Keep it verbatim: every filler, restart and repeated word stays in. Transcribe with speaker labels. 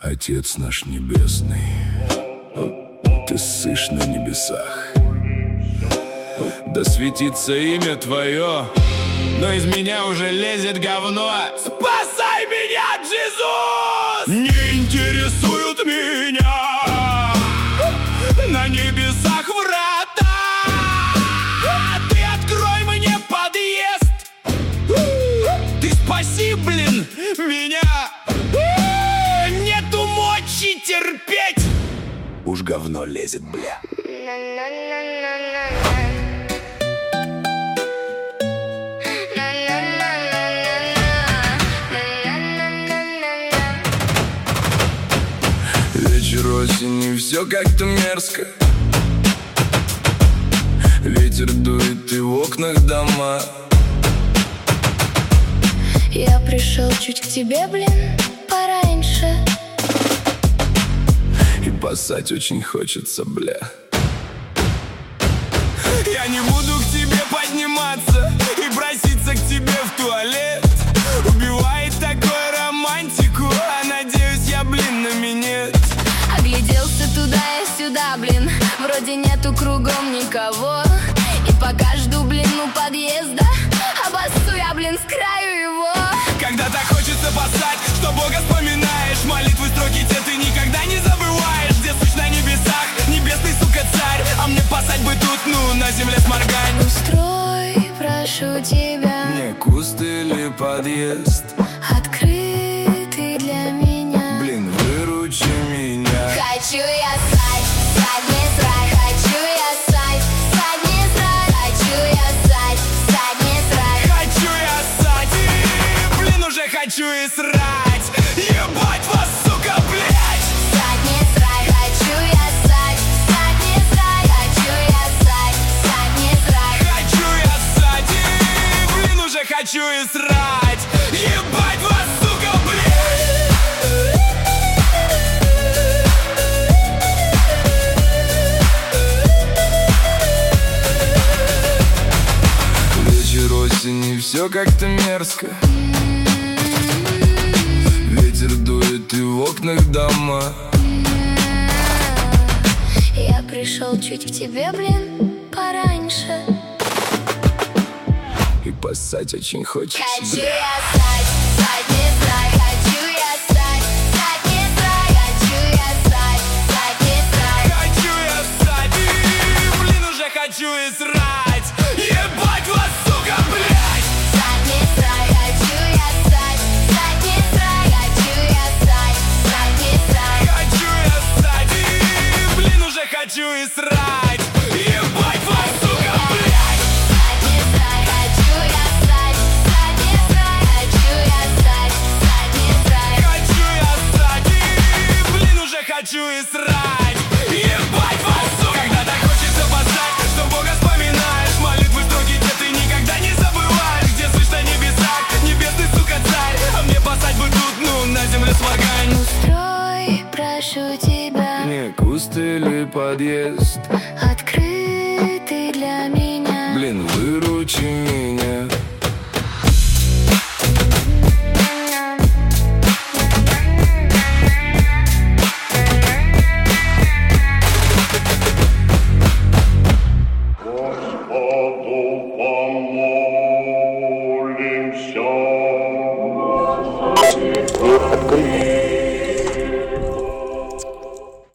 Speaker 1: Отец наш небесный, ты ссышь на небесах. Да светится имя твое, но из меня уже лезет говно. Спасай меня, Иисус! Не интересуют меня на небесах врата. Ты открой мне подъезд. Ты спаси, блин, меня. Нету мочи терпеть. Уж говно лезет, бля. Вечер осени, все как-то мерзко. Ветер дует и в окнах дома.
Speaker 2: Я пришел чуть к тебе, блин, пораньше.
Speaker 1: И поссать очень хочется, бля. Я не буду к тебе подниматься и проситься к тебе в туалет. Убивает такой романтику, а надеюсь я, блин, на минет.
Speaker 2: Огляделся туда и сюда, блин, вроде нету кругом никого. И пока жду, блин, у подъезда, обоссу я, блин, с краю его.
Speaker 1: Когда так хочется поссать, что Бога вспоминаешь, молитвы строки те ты никогда не забываешь. Где сущ на небесах, небесный, сука, царь, а мне поссать бы тут, ну, на земле с моргань.
Speaker 2: Устрой, прошу тебя,
Speaker 1: не куст или подъезд,
Speaker 2: открытый для меня.
Speaker 1: Блин, выручи меня.
Speaker 2: Хочу я ссать, ссать, не срай. Хочу я ссать, ссать, не срай. Хочу я ссать, ссать, не срай.
Speaker 1: Хочу я ссать, и, блин, уже хочу и срать. Ебать вас, сука, блять.
Speaker 2: Ссать, не срай. Хочу я ссать, ссать, не срай. Хочу я ссать, ссать, не срай.
Speaker 1: Хочу я ссать, и, блин, уже хочу и срать. Ебать вас, сука, блять. Вечер осени, все как-то мерзко. Ветер дует и в окнах дома.
Speaker 2: Я пришел чуть к тебе, блин, пораньше.
Speaker 1: И поссать очень хочется.
Speaker 2: Хочу я ссать, ссать, не срай. Хочу я ссать, ссать, не срай. Хочу я ссать, ссать, не срай.
Speaker 1: Хочу я ссать, и, блин, уже хочу и срать. Ебать вас, сука, блять.
Speaker 2: Ссать, не срай. Хочу я ссать, ссать, не срай. Хочу я ссать, ссать, не срай.
Speaker 1: Хочу я ссать, и, блин, уже хочу и срать. Ебать вас, сука, блять.
Speaker 2: Ссать, не срай. Хочу я ссать, ссать, не срай. Хочу я ссать, ссать, не срай.
Speaker 1: Хочу я ссать, и, блин, уже хочу и срать. Ебать вас, сука. Когда так хочется поссать, что Бога вспоминаешь, молитвы строки те ты никогда не забываешь. Где слышь на небесах, небесный, сука, царь, а мне поссать бы тут, ну, на земле с моргань.
Speaker 2: Устрой, прошу тебя,
Speaker 1: Не куст или подъезд,
Speaker 2: открытый для меня.
Speaker 1: блин, выручи меня.